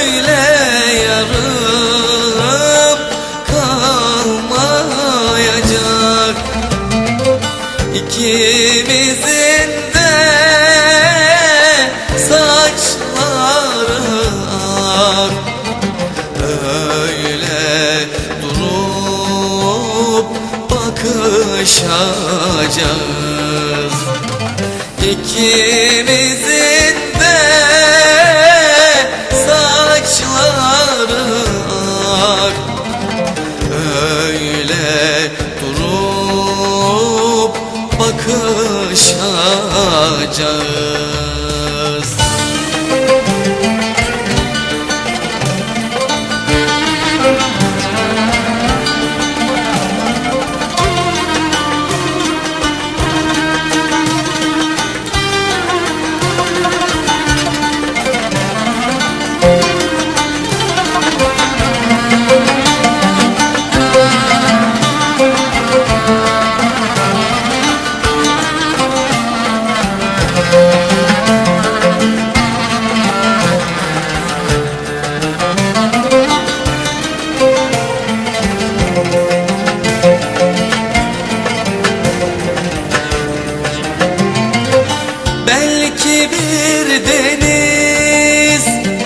böyle yarım kalmayacak. İkimizin de saçları ak. Öyle durup bakışacağız. İkimizin de saçları ak. Öyle durup bakışacağız. Belki bir deniz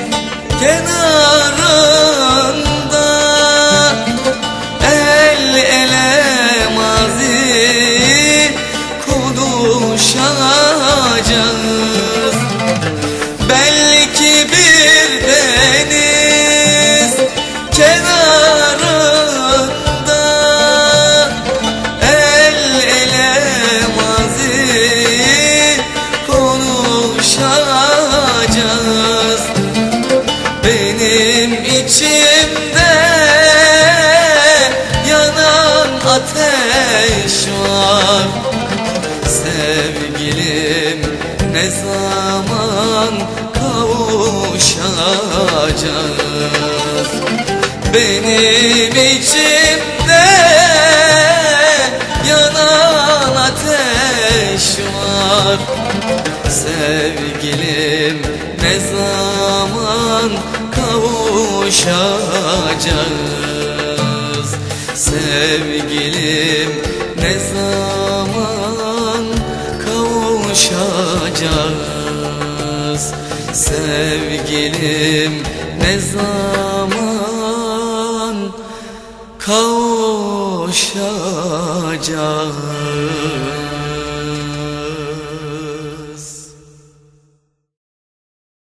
kenarında el ele mazi konuşacağız. Belki bir deniz kenarında el ele mazi konuşacağız. Benim içimde yanan ateş var. Sevgilim, ne zaman kavuşacağız? Benim içimde yanan ateş var. Sevgilim, ne zaman kavuşacağız? Sevgilim, ne zaman kavuşacağız? Sevgilim, ne zaman kavuşacağız?